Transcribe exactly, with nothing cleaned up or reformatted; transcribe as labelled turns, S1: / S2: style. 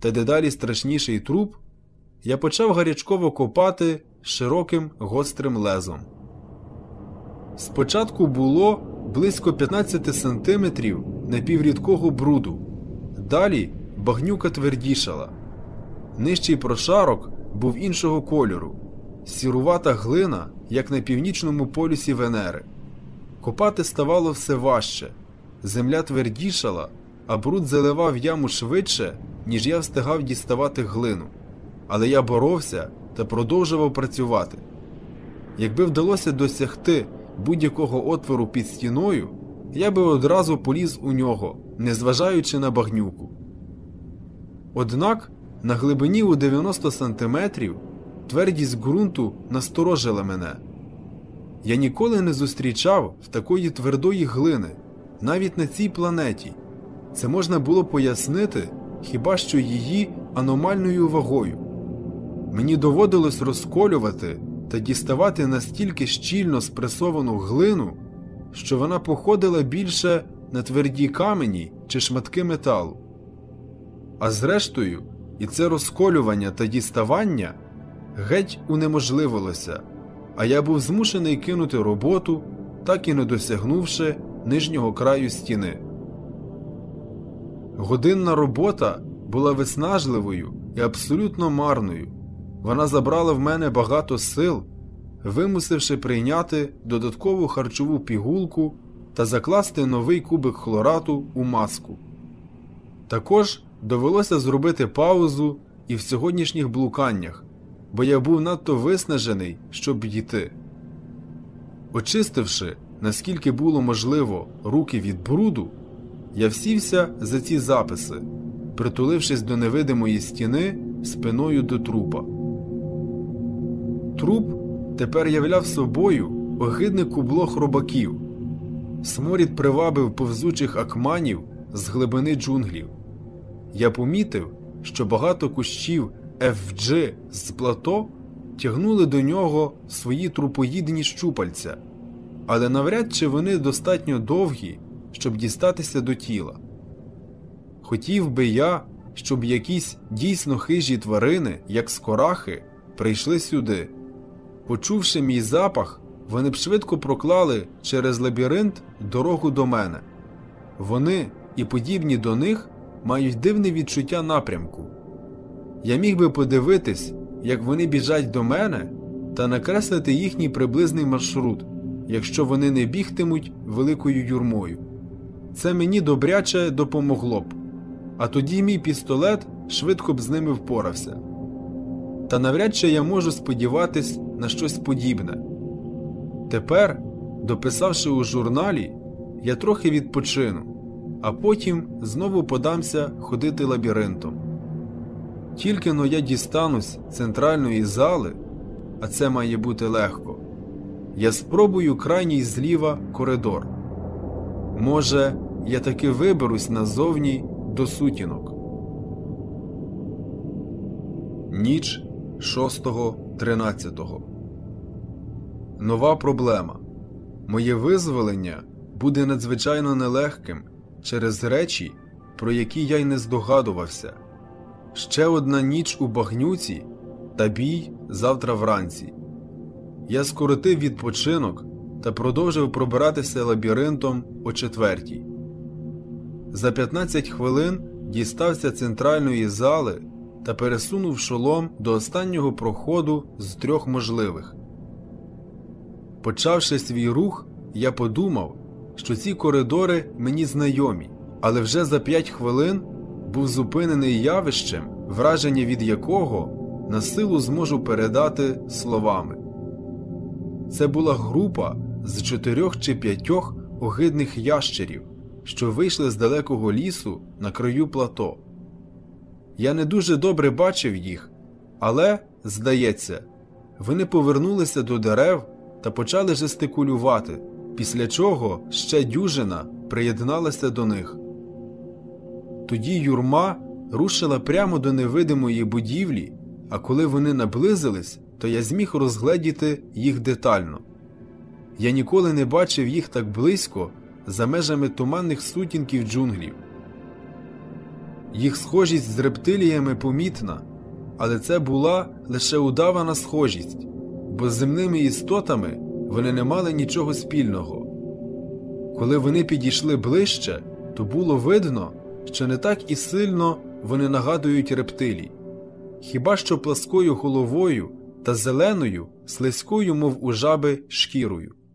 S1: та дедалі страшніший труп, я почав гарячково копати широким гострим лезом. Спочатку було близько п'ятнадцять сантиметрів напіврідкого бруду, далі багнюка твердішала. Нижчий прошарок був іншого кольору, сірувата глина, як на північному полюсі Венери. Копати ставало все важче, земля твердішала, а бруд заливав яму швидше, ніж я встигав діставати глину. Але я боровся та продовжував працювати. Якби вдалося досягти будь-якого отвору під стіною, я би одразу поліз у нього, незважаючи на багнюку. Однак, на глибині у дев'яносто сантиметрів твердість ґрунту насторожила мене. Я ніколи не зустрічав в такої твердої глини, навіть на цій планеті. Це можна було пояснити хіба що її аномальною вагою. Мені доводилось розколювати та діставати настільки щільно спресовану глину, що вона походила більше на тверді камені чи шматки металу. А зрештою, і це розколювання та діставання геть унеможливилося, а я був змушений кинути роботу, так і не досягнувши нижнього краю стіни. Годинна робота була виснажливою і абсолютно марною. Вона забрала в мене багато сил, вимусивши прийняти додаткову харчову пігулку та закласти новий кубик хлорату у маску. Також довелося зробити паузу і в сьогоднішніх блуканнях, бо я був надто виснажений, щоб йти. Очистивши, наскільки було можливо, руки від бруду, я всівся за ці записи, притулившись до невидимої стіни спиною до трупа. Труп тепер являв собою огидне кубло хробаків. Сморід привабив повзучих акманів з глибини джунглів. Я помітив, що багато кущів еф джі з плато тягнули до нього свої трупоїдні щупальця, але навряд чи вони достатньо довгі, щоб дістатися до тіла. Хотів би я, щоб якісь дійсно хижі тварини, як скорахи, прийшли сюди. Почувши мій запах, вони б швидко проклали через лабіринт дорогу до мене. Вони, і подібні до них, мають дивне відчуття напрямку. Я міг би подивитись, як вони біжать до мене, та накреслити їхній приблизний маршрут, якщо вони не бігтимуть великою юрмою. Це мені добряче допомогло б, а тоді мій пістолет швидко б з ними впорався. Та навряд чи я можу сподіватись на щось подібне. Тепер, дописавши у журналі, я трохи відпочину, а потім знову подамся ходити лабіринтом. Тільки-но я дістанусь центральної зали, а це має бути легко, я спробую крайній зліва коридор. Може, я таки виберусь назовні до сутінок. Ніч шостого тринадцятого. Нова проблема. Моє визволення буде надзвичайно нелегким через речі, про які я й не здогадувався. Ще одна ніч у багнюці та бій завтра вранці. Я скоротив відпочинок та продовжив пробиратися лабіринтом о четвертій. За п'ятнадцять хвилин дістався центральної зали та пересунув шолом до останнього проходу з трьох можливих. Почавши свій рух, я подумав, що ці коридори мені знайомі, але вже за п'ять хвилин був зупинений явищем, враження від якого на силу зможу передати словами. Це була група з чотирьох чи п'ятьох огидних ящерів, що вийшли з далекого лісу на краю плато. Я не дуже добре бачив їх, але, здається, вони повернулися до дерев та почали жестикулювати, після чого ще дюжина приєдналася до них. Тоді юрма рушила прямо до невидимої будівлі, а коли вони наблизились, то я зміг розгледіти їх детально. Я ніколи не бачив їх так близько за межами туманних сутінків джунглів. Їх схожість з рептиліями помітна, але це була лише удавана схожість, бо з земними істотами вони не мали нічого спільного. Коли вони підійшли ближче, то було видно, що не так і сильно вони нагадують рептилій. Хіба що пласкою головою та зеленою, слизькою, мов у жаби, шкірою.